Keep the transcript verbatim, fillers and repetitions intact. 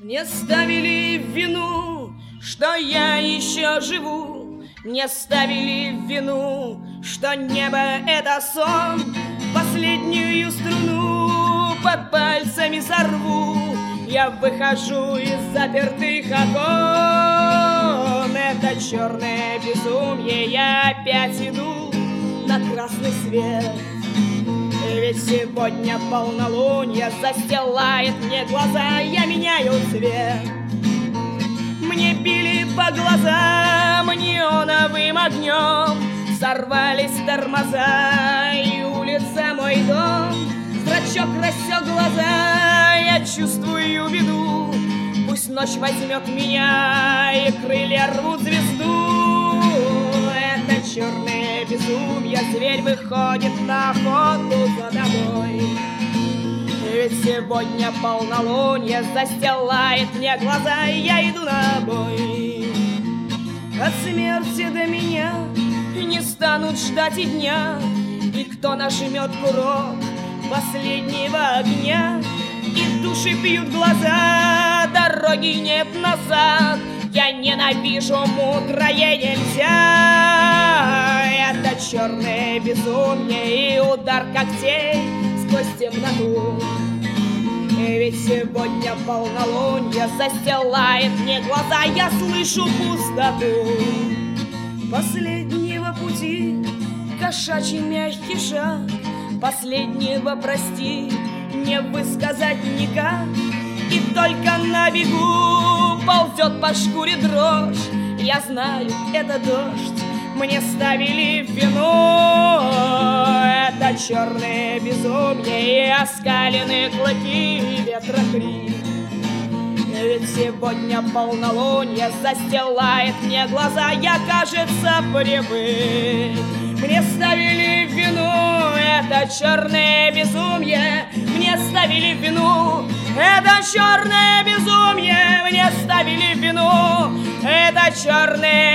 Мне ставили в вину, что я еще живу. Мне ставили в вину, что небо — это сон. Последнюю струну под пальцами сорву. Я выхожу из запертых окон. Это черное безумие, я опять иду на красный свет. Ведь сегодня полнолуние застилает мне глаза, я меняю цвет. Мне били по глазам неоновым огнем, сорвались тормоза, и улица мой дом. Зрачок рассек глаза, я чувствую беду. Пусть ночь возьмет меня, и крылья рвут звезду. Это черное безумие, зверь выходит на охоту за тобой. Ведь сегодня полнолуние застилает мне глаза, и я иду на бой. От смерти до меня не станут ждать и дня, и кто нажмет курок последнего огня, и души пьют глаза, дороги нет назад. Я ненавижу мудрое нельзя. Это черное безумие и удар когтей сквозь темноту. Ведь сегодня полнолуние застилает мне глаза, я слышу пустоту. Последнего пути кошачий мягкий шаг, последнего прости не высказать никак. И только на бегу ползет по шкуре дрожь. Я знаю, это дождь, мне ставили в вину. Это черное безумие и оскаленные клыки, и ветрокрик. Ведь сегодня полнолуние застилает мне глаза, я, кажется, привык. Мне ставили в вину это черное безумие. Мне ставили в вину это черное безумие. Мне ставили в вину это черное